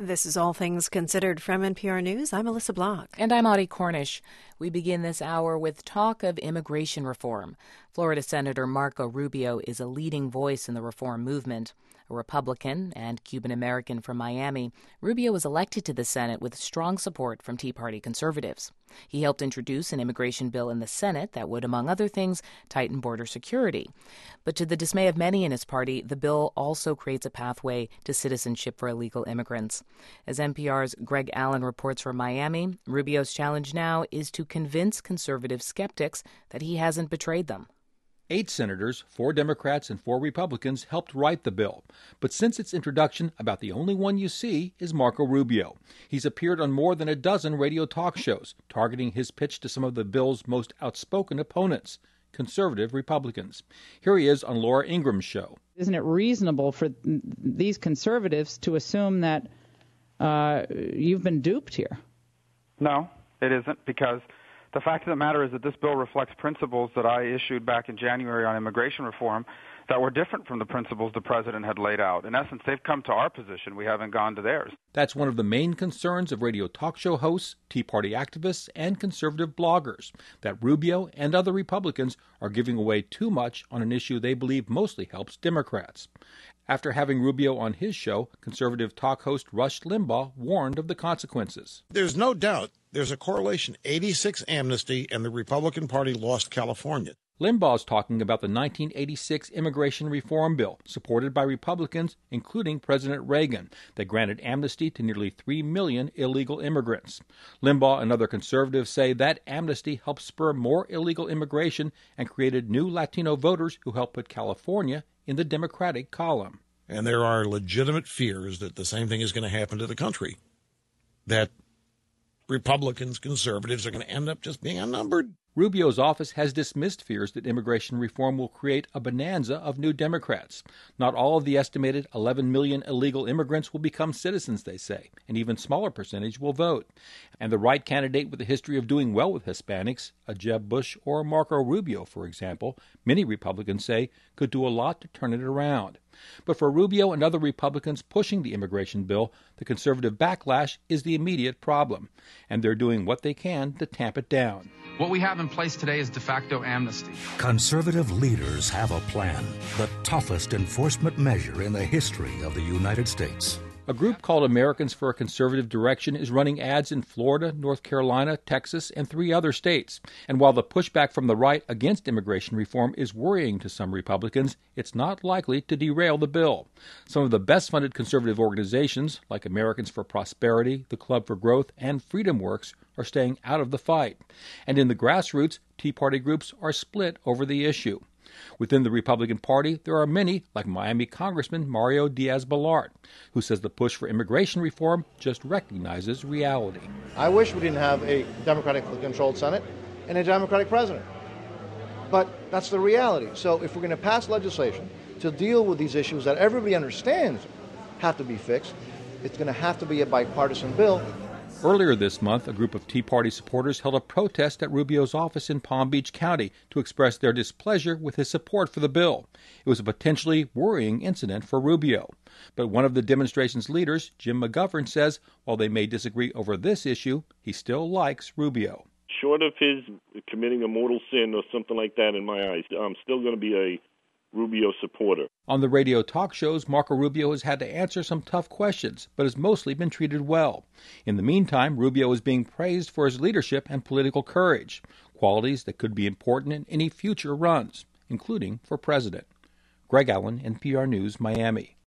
This is All Things Considered from NPR News. I'm Alyssa Block. And I'm Audie Cornish. We begin this hour with talk of immigration reform. Florida Senator Marco Rubio is a leading voice in the reform movement. A Republican and Cuban-American from Miami, Rubio was elected to the Senate with strong support from Tea Party conservatives. He helped introduce an immigration bill in the Senate that would, among other things, tighten border security. But to the dismay of many in his party, the bill also creates a pathway to citizenship for illegal immigrants. As NPR's Greg Allen reports from Miami, Rubio's challenge now is to convince conservative skeptics that he hasn't betrayed them. 8 senators, 4 Democrats and 4 Republicans, helped write the bill. But since its introduction, about the only one you see is Marco Rubio. He's appeared on more than a dozen radio talk shows, targeting his pitch to some of the bill's most outspoken opponents, conservative Republicans. Here he is on Laura Ingram's show. Isn't it reasonable for these conservatives to assume that you've been duped here? No, it isn't, because the fact of the matter is that this bill reflects principles that I issued back in January on immigration reform that were different from the principles the president had laid out. In essence, they've come to our position. We haven't gone to theirs. That's one of the main concerns of radio talk show hosts, Tea Party activists, and conservative bloggers, that Rubio and other Republicans are giving away too much on an issue they believe mostly helps Democrats. After having Rubio on his show, conservative talk host Rush Limbaugh warned of the consequences. There's no doubt there's a correlation. 86 amnesty and the Republican Party lost California. Limbaugh's talking about the 1986 immigration reform bill, supported by Republicans, including President Reagan, that granted amnesty to nearly 3 million illegal immigrants. Limbaugh and other conservatives say that amnesty helped spur more illegal immigration and created new Latino voters who helped put California in the Democratic column. And there are legitimate fears that the same thing is going to happen to the country, that Republicans, conservatives are going to end up just being outnumbered. Rubio's office has dismissed fears that immigration reform will create a bonanza of new Democrats. Not all of the estimated 11 million illegal immigrants will become citizens, they say. An even smaller percentage will vote. And the right candidate with a history of doing well with Hispanics, a Jeb Bush or Marco Rubio, for example, many Republicans say could do a lot to turn it around. But for Rubio and other Republicans pushing the immigration bill, the conservative backlash is the immediate problem, and they're doing what they can to tamp it down. What we have in place today is de facto amnesty. Conservative leaders have a plan, the toughest enforcement measure in the history of the United States. A group called Americans for a Conservative Direction is running ads in Florida, North Carolina, Texas, and 3 other states. And while the pushback from the right against immigration reform is worrying to some Republicans, it's not likely to derail the bill. Some of the best-funded conservative organizations, like Americans for Prosperity, the Club for Growth, and Freedom Works, are staying out of the fight. And in the grassroots, Tea Party groups are split over the issue. Within the Republican Party, there are many, like Miami Congressman Mario Diaz-Balart, who says the push for immigration reform just recognizes reality. I wish we didn't have a Democratically controlled Senate and a Democratic president. But that's the reality. So if we're going to pass legislation to deal with these issues that everybody understands have to be fixed, it's going to have to be a bipartisan bill. Earlier this month, a group of Tea Party supporters held a protest at Rubio's office in Palm Beach County to express their displeasure with his support for the bill. It was a potentially worrying incident for Rubio. But one of the demonstration's leaders, Jim McGovern, says while they may disagree over this issue, he still likes Rubio. Short of his committing a mortal sin or something like that in my eyes, I'm still going to be a Rubio supporter. On the radio talk shows, Marco Rubio has had to answer some tough questions, but has mostly been treated well. In the meantime, Rubio is being praised for his leadership and political courage, qualities that could be important in any future runs, including for president. Greg Allen, NPR News, Miami.